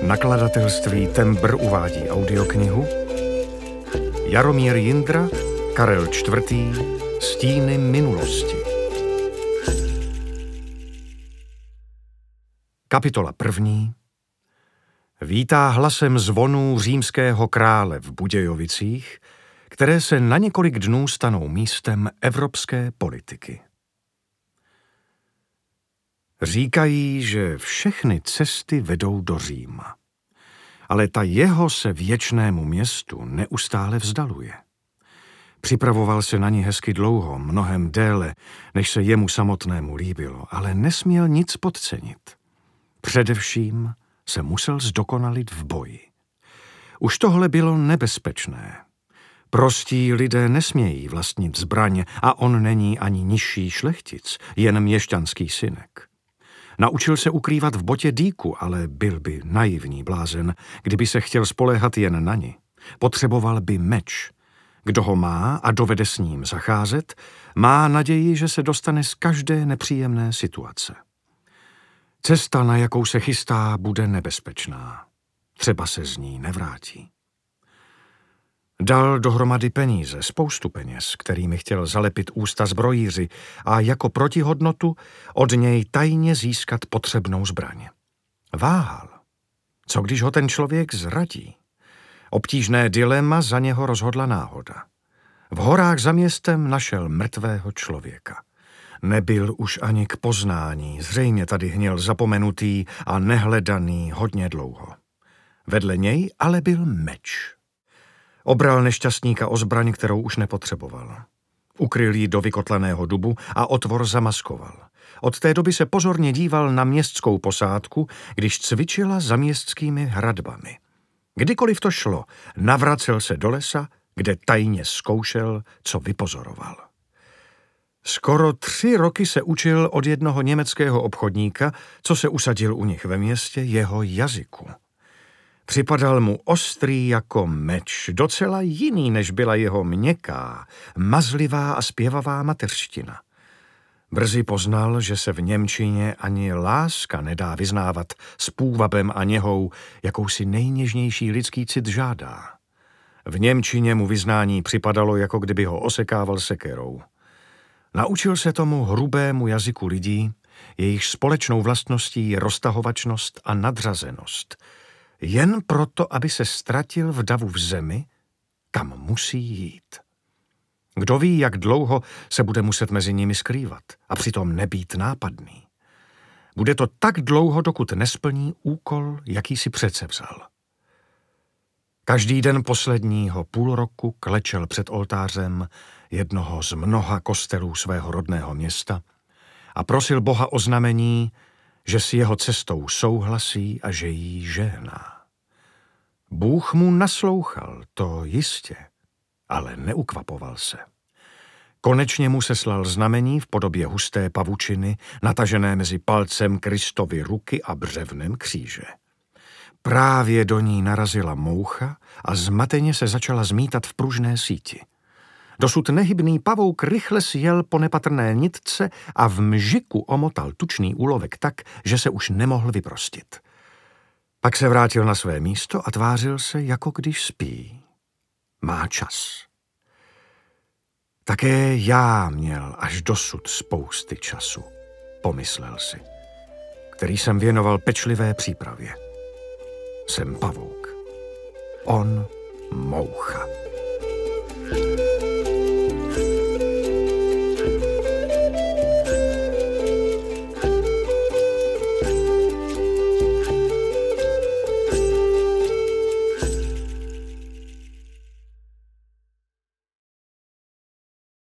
Nakladatelství Tembr uvádí audioknihu Jaromír Jindra, Karel IV. Stíny minulosti. Kapitola 1. Vítá hlasem zvonů římského krále v Budějovicích, které se na několik dnů stanou místem evropské politiky. Říkají, že všechny cesty vedou do Říma, ale ta jeho se věčnému městu neustále vzdaluje. Připravoval se na ní hezky dlouho, mnohem déle, než se jemu samotnému líbilo, ale nesměl nic podcenit. Především se musel zdokonalit v boji. Už tohle bylo nebezpečné. Prostí lidé nesmějí vlastnit zbraně a on není ani nižší šlechtic, jen měšťanský synek. Naučil se ukrývat v botě dýku, ale byl by naivní blázen, kdyby se chtěl spoléhat jen na ni. Potřeboval by meč. Kdo ho má a dovede s ním zacházet, má naději, že se dostane z každé nepříjemné situace. Cesta, na jakou se chystá, bude nebezpečná. Třeba se z ní nevrátí. Dal dohromady peníze, spoustu peněz, kterými chtěl zalepit ústa zbrojíři a jako protihodnotu od něj tajně získat potřebnou zbraň. Váhal. Co když ho ten člověk zradí? Obtížné dilema za něho rozhodla náhoda. V horách za městem našel mrtvého člověka. Nebyl už ani k poznání, zřejmě tady hněl zapomenutý a nehledaný hodně dlouho. Vedle něj ale byl meč. Obral nešťastníka o zbraň, kterou už nepotřeboval. Ukryl ji do vykotlaného dubu a otvor zamaskoval. Od té doby se pozorně díval na městskou posádku, když cvičila za městskými hradbami. Kdykoliv to šlo, navracel se do lesa, kde tajně zkoušel, co vypozoroval. Skoro 3 roky se učil od jednoho německého obchodníka, co se usadil u nich ve městě, jeho jazyku. Připadal mu ostrý jako meč, docela jiný, než byla jeho měkká, mazlivá a zpěvavá mateřština. Brzy poznal, že se v němčině ani láska nedá vyznávat s půvabem a něhou, jakou si nejněžnější lidský cit žádá. V němčině mu vyznání připadalo, jako kdyby ho osekával sekerou. Naučil se tomu hrubému jazyku lidí, jejich společnou vlastností je roztahovačnost a nadřazenost, jen proto, aby se ztratil v davu v zemi, kam musí jít. Kdo ví, jak dlouho se bude muset mezi nimi skrývat a přitom nebýt nápadný. Bude to tak dlouho, dokud nesplní úkol, jaký si předsevzal. Každý den posledního půl roku klečel před oltářem jednoho z mnoha kostelů svého rodného města a prosil Boha o znamení, že s jeho cestou souhlasí a že jí žehná. Bůh mu naslouchal, to jistě, ale neukvapoval se. Konečně mu seslal znamení v podobě husté pavučiny, natažené mezi palcem Kristovy ruky a břevnem kříže. Právě do ní narazila moucha a zmateně se začala zmítat v pružné síti. Dosud nehybný pavouk rychle sjel po nepatrné nitce a v mžiku omotal tučný úlovek tak, že se už nemohl vyprostit. Pak se vrátil na své místo a tvářil se, jako když spí. Má čas. Také já měl až dosud spousty času, pomyslel si, který jsem věnoval pečlivé přípravě. Jsem pavouk. On moucha.